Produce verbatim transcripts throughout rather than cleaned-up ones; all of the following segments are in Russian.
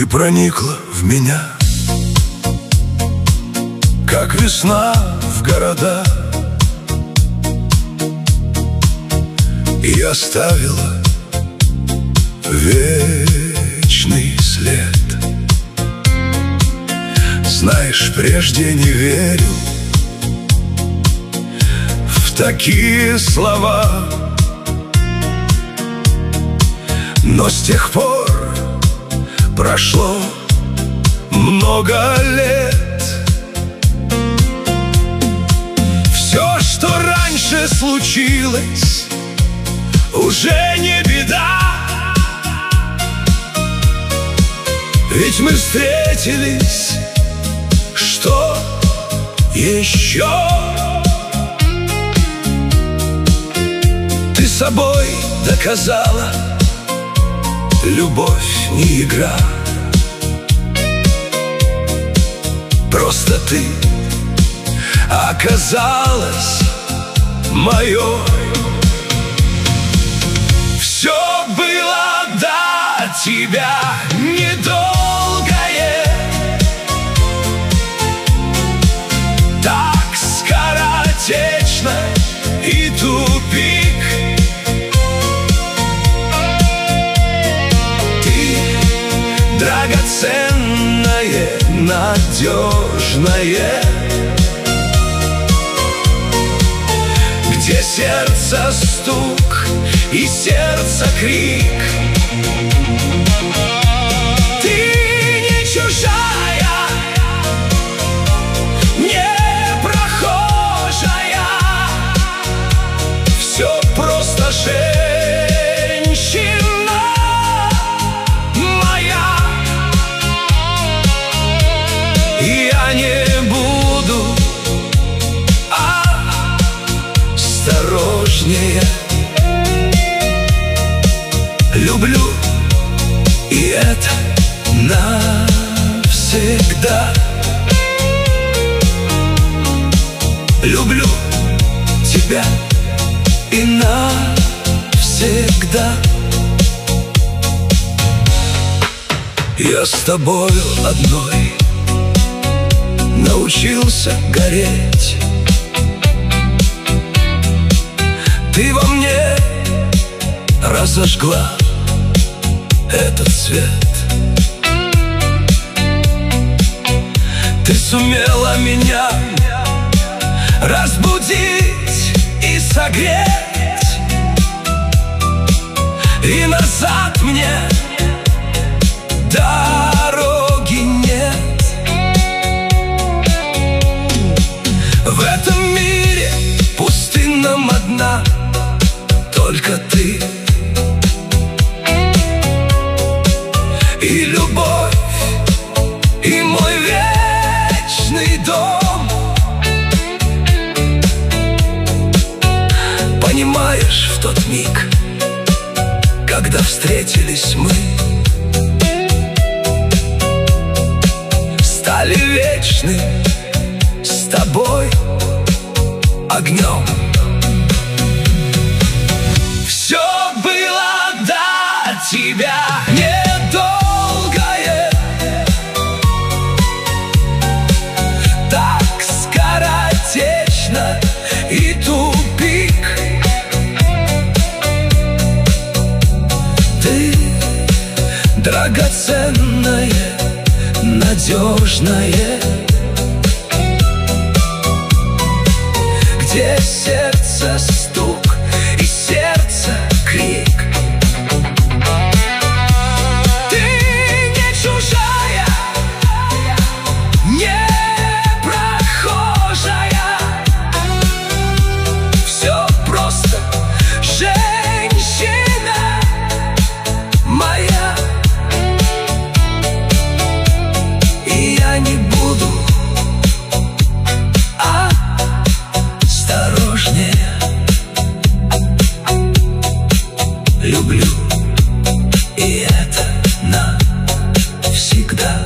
Ты проникла в меня, как весна в города, и оставила вечный след. Знаешь, прежде не верил в такие слова, но с тех пор прошло много лет. Все, что раньше случилось, уже не беда, ведь мы встретились. Что еще? Ты собой доказала, любовь не игра. Просто ты оказалась моё. Все было до тебя недолгое, так скоротечно и тупик. Ты драгоценное, надежное, где сердце стук и сердце крик. Ты не чужая, не прохожая, все просто женщина моя. Я не буду осторожнее. Люблю, и это навсегда. Люблю тебя и навсегда. Я с тобою одной научился гореть. Ты во мне разожгла этот свет. Ты сумела меня разбудить и согреть, и назад мне дороги нет. В этом мире пустынном одна только ты. И любовь, и мой вечный дом. Понимаешь, в тот миг, когда встретились мы, стали вечны с тобой огнем. Все было до тебя недолгое, так скоротечно и тупик. Ты драгоценное, надежное, где сердце стук и сердце крик. Ты не чужая, не прохожая, все просто женщина моя. И я не буду осторожнее. Люблю, и это навсегда.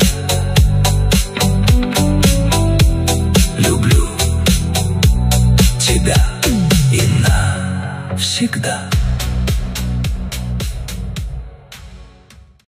Люблю тебя и навсегда.